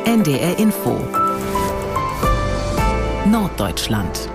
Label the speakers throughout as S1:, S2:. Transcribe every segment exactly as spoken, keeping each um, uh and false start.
S1: N D R Info Norddeutschland.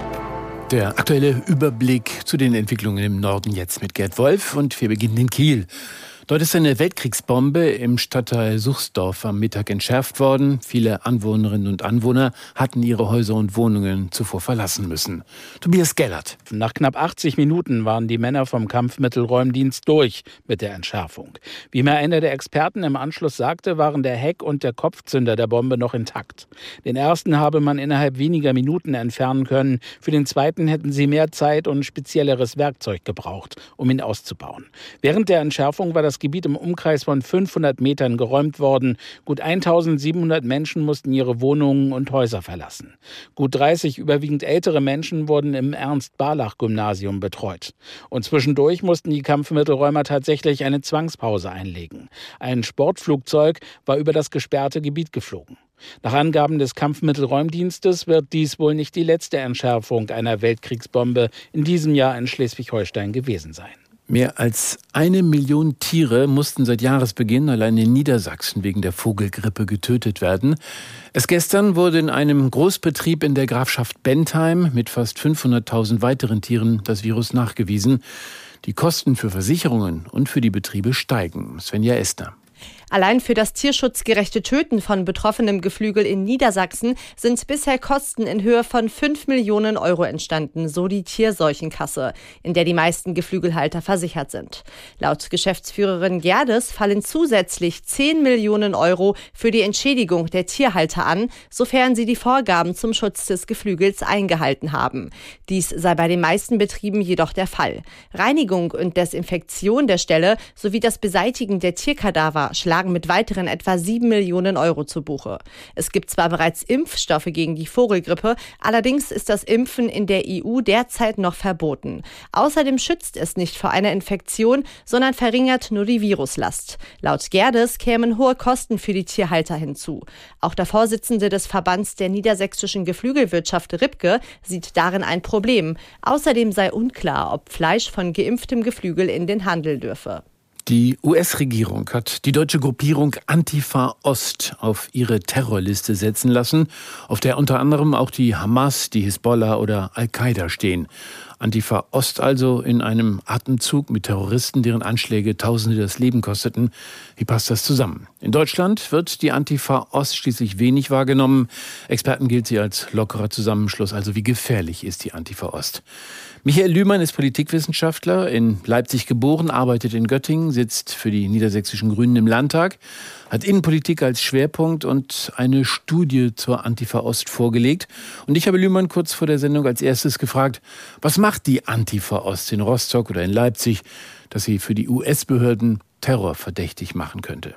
S2: Der aktuelle Überblick zu den Entwicklungen im Norden jetzt mit Gerd Wolf, und wir beginnen in Kiel. Dort ist eine Weltkriegsbombe im Stadtteil Suchsdorf am Mittag entschärft worden. Viele Anwohnerinnen und Anwohner hatten ihre Häuser und Wohnungen zuvor verlassen müssen. Tobias Gellert.
S3: Nach knapp achtzig Minuten waren die Männer vom Kampfmittelräumdienst durch mit der Entschärfung. Wie mir einer der Experten im Anschluss sagte, waren der Heck- und der Kopfzünder der Bombe noch intakt. Den ersten habe man innerhalb weniger Minuten entfernen können. Für den zweiten hätten sie mehr Zeit und spezielleres Werkzeug gebraucht, um ihn auszubauen. Während der Entschärfung war das Das Gebiet im Umkreis von fünfhundert Metern geräumt worden. Gut eintausendsiebenhundert Menschen mussten ihre Wohnungen und Häuser verlassen. Gut dreißig überwiegend ältere Menschen wurden im Ernst-Barlach-Gymnasium betreut. Und zwischendurch mussten die Kampfmittelräumer tatsächlich eine Zwangspause einlegen. Ein Sportflugzeug war über das gesperrte Gebiet geflogen. Nach Angaben des Kampfmittelräumdienstes wird dies wohl nicht die letzte Entschärfung einer Weltkriegsbombe in diesem Jahr in Schleswig-Holstein gewesen sein.
S2: Mehr als eine Million Tiere mussten seit Jahresbeginn allein in Niedersachsen wegen der Vogelgrippe getötet werden. Erst gestern wurde in einem Großbetrieb in der Grafschaft Bentheim mit fast fünfhunderttausend weiteren Tieren das Virus nachgewiesen. Die Kosten für Versicherungen und für die Betriebe steigen. Svenja Estner.
S4: Allein für das tierschutzgerechte Töten von betroffenem Geflügel in Niedersachsen sind bisher Kosten in Höhe von fünf Millionen Euro entstanden, so die Tierseuchenkasse, in der die meisten Geflügelhalter versichert sind. Laut Geschäftsführerin Gerdes fallen zusätzlich zehn Millionen Euro für die Entschädigung der Tierhalter an, sofern sie die Vorgaben zum Schutz des Geflügels eingehalten haben. Dies sei bei den meisten Betrieben jedoch der Fall. Reinigung und Desinfektion der Ställe sowie das Beseitigen der Tierkadaver schlagen mit weiteren etwa sieben Millionen Euro zu Buche. Es gibt zwar bereits Impfstoffe gegen die Vogelgrippe, allerdings ist das Impfen in der E U derzeit noch verboten. Außerdem schützt es nicht vor einer Infektion, sondern verringert nur die Viruslast. Laut Gerdes kämen hohe Kosten für die Tierhalter hinzu. Auch der Vorsitzende des Verbands der niedersächsischen Geflügelwirtschaft Ribke sieht darin ein Problem. Außerdem sei unklar, ob Fleisch von geimpftem Geflügel in den Handel dürfe.
S2: Die U S-Regierung hat die deutsche Gruppierung Antifa Ost auf ihre Terrorliste setzen lassen, auf der unter anderem auch die Hamas, die Hisbollah oder Al-Qaida stehen. Antifa Ost also in einem Atemzug mit Terroristen, deren Anschläge Tausende das Leben kosteten. Wie passt das zusammen? In Deutschland wird die Antifa Ost schließlich wenig wahrgenommen. Experten gilt sie als lockerer Zusammenschluss. Also wie gefährlich ist die Antifa Ost? Michael Lühmann ist Politikwissenschaftler, in Leipzig geboren, arbeitet in Göttingen, sitzt für die niedersächsischen Grünen im Landtag, hat Innenpolitik als Schwerpunkt und eine Studie zur Antifa Ost vorgelegt. Und ich habe Lühmann kurz vor der Sendung als erstes gefragt, was macht die Antifa Ost in Rostock oder in Leipzig, dass sie für die U S-Behörden terrorverdächtig machen könnte?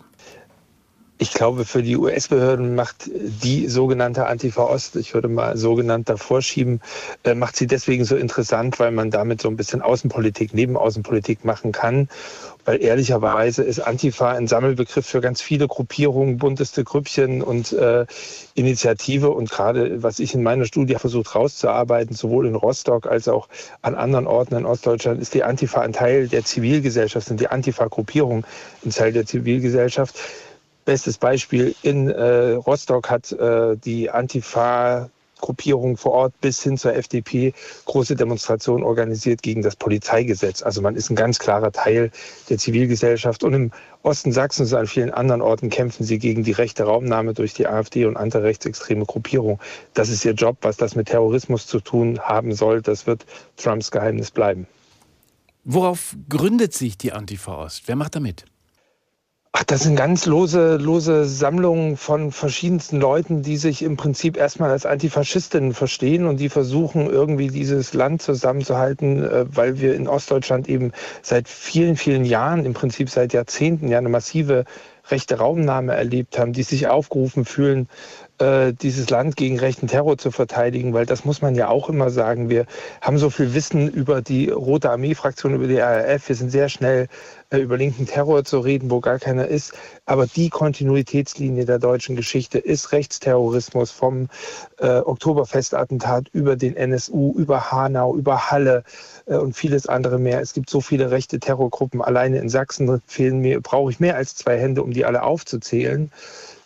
S5: Ich glaube, für die U S-Behörden macht die sogenannte Antifa Ost, ich würde mal sogenannt davor schieben, äh, macht sie deswegen so interessant, weil man damit so ein bisschen Außenpolitik, Nebenaußenpolitik machen kann. Weil ehrlicherweise ist Antifa ein Sammelbegriff für ganz viele Gruppierungen, bunteste Grüppchen und äh, Initiative. Und gerade, was ich in meiner Studie versucht rauszuarbeiten, sowohl in Rostock als auch an anderen Orten in Ostdeutschland, ist die Antifa ein Teil der Zivilgesellschaft, sind die Antifa-Gruppierungen ein Teil der Zivilgesellschaft. Bestes Beispiel, in äh, Rostock hat äh, die Antifa-Gruppierung vor Ort bis hin zur F D P große Demonstrationen organisiert gegen das Polizeigesetz. Also man ist ein ganz klarer Teil der Zivilgesellschaft. Und im Osten Sachsens und an vielen anderen Orten kämpfen sie gegen die rechte Raumnahme durch die AfD und andere rechtsextreme Gruppierungen. Das ist ihr Job. Was das mit Terrorismus zu tun haben soll, das wird Trumps Geheimnis bleiben.
S2: Worauf gründet sich die Antifa Ost? Wer macht da mit?
S5: Ach, das sind ganz lose, lose Sammlungen von verschiedensten Leuten, die sich im Prinzip erstmal als Antifaschistinnen verstehen und die versuchen, irgendwie dieses Land zusammenzuhalten, weil wir in Ostdeutschland eben seit vielen, vielen Jahren, im Prinzip seit Jahrzehnten, ja eine massive rechte Raumnahme erlebt haben, die sich aufgerufen fühlen, dieses Land gegen rechten Terror zu verteidigen, weil das muss man ja auch immer sagen. Wir haben so viel Wissen über die Rote Armee-Fraktion, über die R A F. Wir sind sehr schnell äh, über linken Terror zu reden, wo gar keiner ist. Aber die Kontinuitätslinie der deutschen Geschichte ist Rechtsterrorismus vom äh, Oktoberfestattentat über den N S U, über Hanau, über Halle äh, und vieles andere mehr. Es gibt so viele rechte Terrorgruppen. Alleine in Sachsen fehlen mir, brauche ich mehr als zwei Hände, um die alle aufzuzählen.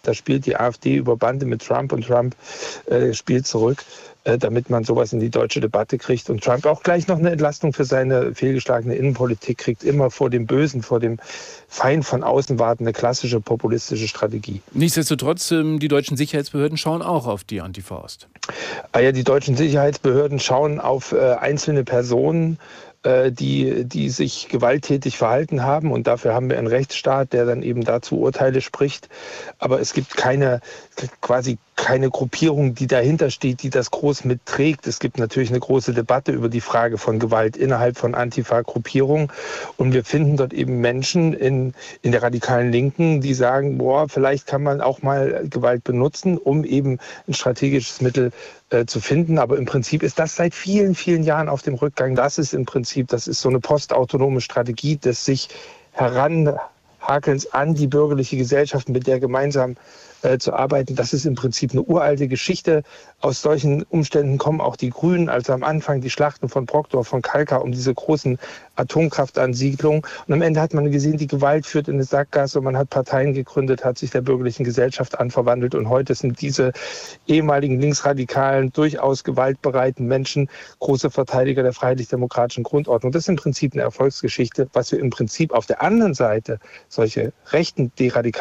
S5: Da spielt die AfD über Bande mit Trump und Trump äh, spielt zurück, äh, damit man sowas in die deutsche Debatte kriegt. Und Trump auch gleich noch eine Entlastung für seine fehlgeschlagene Innenpolitik kriegt, immer vor dem Bösen, vor dem Feind von außen warten, eine klassische populistische Strategie.
S2: Nichtsdestotrotz, ähm, die deutschen Sicherheitsbehörden schauen auch auf die Antifa Ost.
S5: Ah ja, die deutschen Sicherheitsbehörden schauen auf äh, einzelne Personen, Die, die sich gewalttätig verhalten haben. Und dafür haben wir einen Rechtsstaat, der dann eben dazu Urteile spricht. Aber es gibt keine, quasi keine Gruppierung, die dahinter steht, die das groß mitträgt. Es gibt natürlich eine große Debatte über die Frage von Gewalt innerhalb von Antifa-Gruppierungen. Und wir finden dort eben Menschen in, in der radikalen Linken, die sagen, boah, vielleicht kann man auch mal Gewalt benutzen, um eben ein strategisches Mittel äh, zu finden. Aber im Prinzip ist das seit vielen, vielen Jahren auf dem Rückgang. Das ist im Prinzip, das ist so eine postautonome Strategie des sich heranhakelns an die bürgerliche Gesellschaft, mit der gemeinsam äh, zu arbeiten. Das ist im Prinzip eine uralte Geschichte. Aus solchen Umständen kommen auch die Grünen, also am Anfang die Schlachten von Brockdorf, von Kalkar um diese großen Atomkraftansiedlungen. Und am Ende hat man gesehen, die Gewalt führt in eine Sackgasse und man hat Parteien gegründet, hat sich der bürgerlichen Gesellschaft anverwandelt und heute sind diese ehemaligen linksradikalen, durchaus gewaltbereiten Menschen große Verteidiger der freiheitlich-demokratischen Grundordnung. Das ist im Prinzip eine Erfolgsgeschichte, was wir im Prinzip auf der anderen Seite, solche rechten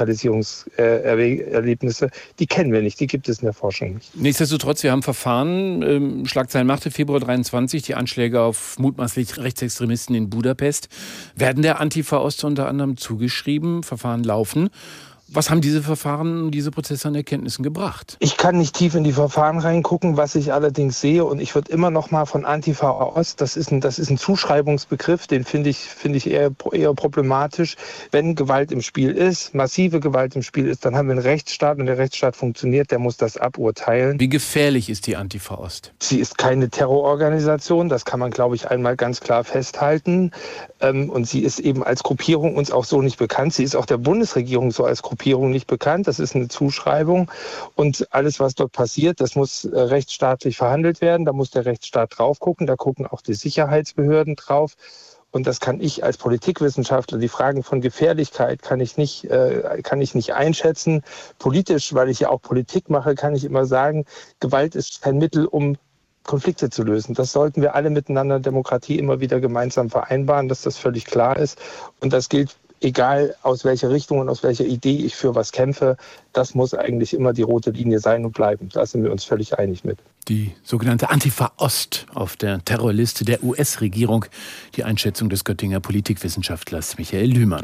S5: Deradikalisierungserlebnisse, die kennen wir nicht, die gibt es in der Forschung nicht.
S2: Nichtsdestotrotz, wir haben Verfahren, ähm, Schlagzeilen machte Februar dreiundzwanzig, die Anschläge auf mutmaßlich Rechtsextremisten in Budapest werden der Antifa Ost unter anderem zugeschrieben. Verfahren laufen. Was haben diese Verfahren, diese Prozesse an Erkenntnissen gebracht?
S5: Ich kann nicht tief in die Verfahren reingucken, was ich allerdings sehe. Und ich würde immer noch mal von Antifa Ost, das ist ein, das ist ein Zuschreibungsbegriff, den finde ich, finde ich eher, eher problematisch. Wenn Gewalt im Spiel ist, massive Gewalt im Spiel ist, dann haben wir einen Rechtsstaat und der Rechtsstaat funktioniert, der muss das aburteilen.
S2: Wie gefährlich ist die Antifa Ost?
S5: Sie ist keine Terrororganisation, das kann man, glaube ich, einmal ganz klar festhalten. Und sie ist eben als Gruppierung uns auch so nicht bekannt. Sie ist auch der Bundesregierung so als Gruppierung nicht bekannt. Das ist eine Zuschreibung. Und alles, was dort passiert, das muss rechtsstaatlich verhandelt werden. Da muss der Rechtsstaat drauf gucken. Da gucken auch die Sicherheitsbehörden drauf. Und das kann ich als Politikwissenschaftler, die Fragen von Gefährlichkeit kann ich nicht, äh, kann ich nicht einschätzen. Politisch, weil ich ja auch Politik mache, kann ich immer sagen, Gewalt ist kein Mittel, um Konflikte zu lösen. Das sollten wir alle miteinander in Demokratie immer wieder gemeinsam vereinbaren, dass das völlig klar ist. Und das gilt, egal aus welcher Richtung und aus welcher Idee ich für was kämpfe, das muss eigentlich immer die rote Linie sein und bleiben. Da sind wir uns völlig einig mit.
S2: Die sogenannte Antifa Ost auf der Terrorliste der U S-Regierung. Die Einschätzung des Göttinger Politikwissenschaftlers Michael Lühmann.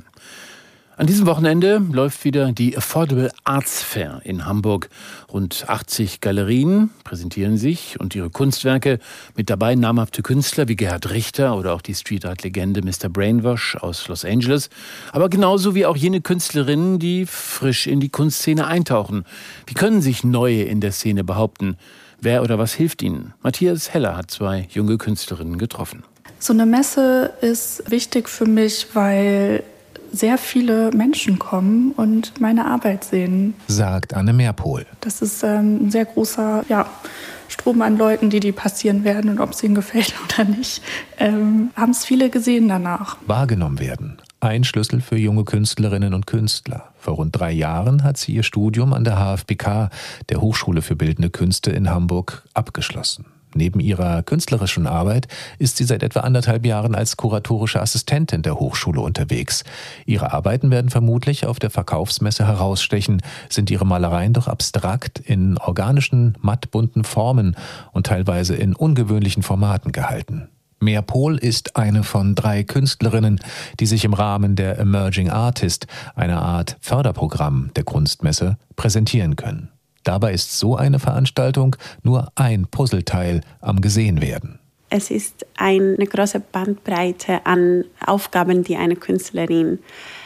S2: An diesem Wochenende läuft wieder die Affordable Arts Fair in Hamburg. Rund achtzig Galerien präsentieren sich und ihre Kunstwerke. Mit dabei namhafte Künstler wie Gerhard Richter oder auch die Street-Art-Legende Mister Brainwash aus Los Angeles. Aber genauso wie auch jene Künstlerinnen, die frisch in die Kunstszene eintauchen. Wie können sich Neue in der Szene behaupten? Wer oder was hilft ihnen? Matthias Heller hat zwei junge Künstlerinnen getroffen.
S6: So eine Messe ist wichtig für mich, weil sehr viele Menschen kommen und meine Arbeit sehen.
S7: Sagt Anne Meerpohl.
S6: Das ist ähm, ein sehr großer ja, Strom an Leuten, die die passieren werden. Und ob es ihnen gefällt oder nicht, ähm, haben es viele gesehen danach.
S7: Wahrgenommen werden. Ein Schlüssel für junge Künstlerinnen und Künstler. Vor rund drei Jahren hat sie ihr Studium an der H F B K, der Hochschule für Bildende Künste in Hamburg, abgeschlossen. Neben ihrer künstlerischen Arbeit ist sie seit etwa anderthalb Jahren als kuratorische Assistentin der Hochschule unterwegs. Ihre Arbeiten werden vermutlich auf der Verkaufsmesse herausstechen, sind ihre Malereien doch abstrakt in organischen, mattbunten Formen und teilweise in ungewöhnlichen Formaten gehalten. Meerpohl ist eine von drei Künstlerinnen, die sich im Rahmen der Emerging Artist, einer Art Förderprogramm der Kunstmesse, präsentieren können. Dabei ist so eine Veranstaltung nur ein Puzzleteil am Gesehenwerden.
S8: Es ist eine große Bandbreite an Aufgaben, die eine Künstlerin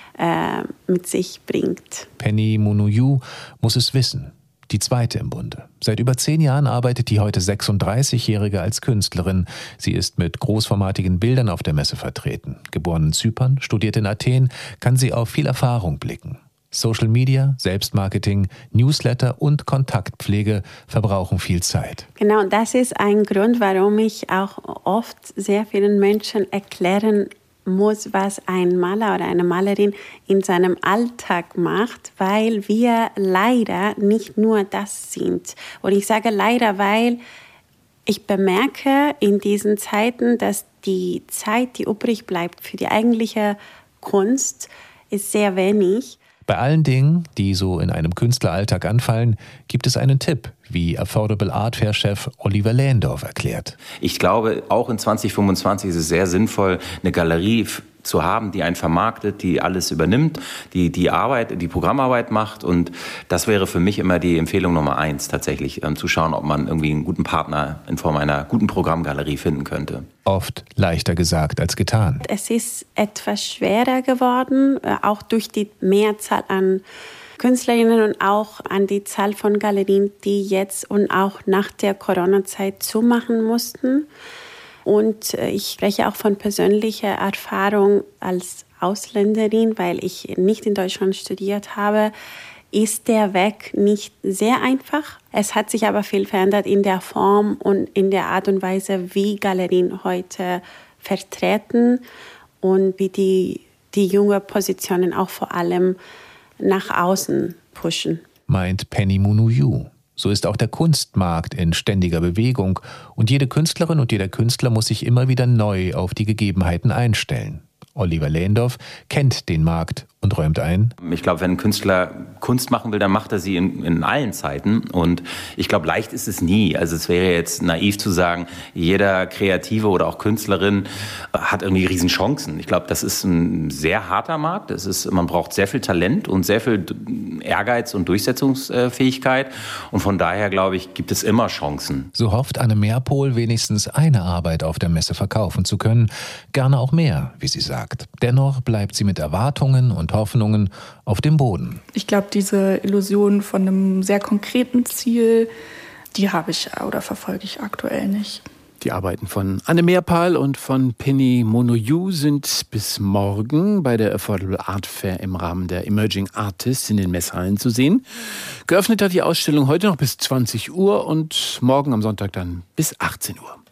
S8: äh, mit sich bringt.
S7: Penny Munuyu muss es wissen. Die zweite im Bunde. Seit über zehn Jahren arbeitet die heute sechsunddreißigjährige als Künstlerin. Sie ist mit großformatigen Bildern auf der Messe vertreten. Geboren in Zypern, studiert in Athen, kann sie auf viel Erfahrung blicken. Social Media, Selbstmarketing, Newsletter und Kontaktpflege verbrauchen viel Zeit.
S8: Genau, das ist ein Grund, warum ich auch oft sehr vielen Menschen erklären muss, was ein Maler oder eine Malerin in seinem Alltag macht, weil wir leider nicht nur das sind. Und ich sage leider, weil ich bemerke in diesen Zeiten, dass die Zeit, die übrig bleibt für die eigentliche Kunst, ist sehr wenig.
S7: Bei allen Dingen, die so in einem Künstleralltag anfallen, gibt es einen Tipp, wie Affordable Art Fair-Chef Oliver Lehndorff erklärt.
S9: Ich glaube, auch in zwanzig fünfundzwanzig ist es sehr sinnvoll, eine Galerie zu haben, die einen vermarktet, die alles übernimmt, die die Arbeit, die Programmarbeit macht. Und das wäre für mich immer die Empfehlung Nummer eins, tatsächlich ähm, zu schauen, ob man irgendwie einen guten Partner in Form einer guten Programmgalerie finden könnte.
S7: Oft leichter gesagt als getan.
S8: Es ist etwas schwerer geworden, auch durch die Mehrzahl an Künstlerinnen und auch an die Zahl von Galerien, die jetzt und auch nach der Corona-Zeit zumachen mussten. Und ich spreche auch von persönlicher Erfahrung als Ausländerin, weil ich nicht in Deutschland studiert habe, ist der Weg nicht sehr einfach. Es hat sich aber viel verändert in der Form und in der Art und Weise, wie Galerien heute vertreten und wie die, die junge Positionen auch vor allem nach außen pushen.
S7: Meint Penny Monoyu. So ist auch der Kunstmarkt in ständiger Bewegung und jede Künstlerin und jeder Künstler muss sich immer wieder neu auf die Gegebenheiten einstellen. Oliver Lehndorff kennt den Markt und räumt ein.
S9: Ich glaube, wenn ein Künstler Kunst machen will, dann macht er sie in, in allen Zeiten. Und ich glaube, leicht ist es nie. Also es wäre jetzt naiv zu sagen, jeder Kreative oder auch Künstlerin hat irgendwie riesen Chancen. Ich glaube, das ist ein sehr harter Markt. Es ist, man braucht sehr viel Talent und sehr viel Ehrgeiz und Durchsetzungsfähigkeit. Und von daher, glaube ich, gibt es immer Chancen.
S7: So hofft Anne Meerpohl, wenigstens eine Arbeit auf der Messe verkaufen zu können. Gerne auch mehr, wie sie sagt. Dennoch bleibt sie mit Erwartungen und Hoffnungen auf dem Boden.
S6: Ich glaube, diese Illusion von einem sehr konkreten Ziel, die habe ich oder verfolge ich aktuell nicht.
S2: Die Arbeiten von Anne Meerpohl und von Penny Monoyu sind bis morgen bei der Affordable Art Fair im Rahmen der Emerging Artists in den Messhallen zu sehen. Geöffnet hat die Ausstellung heute noch bis zwanzig Uhr und morgen am Sonntag dann bis achtzehn Uhr.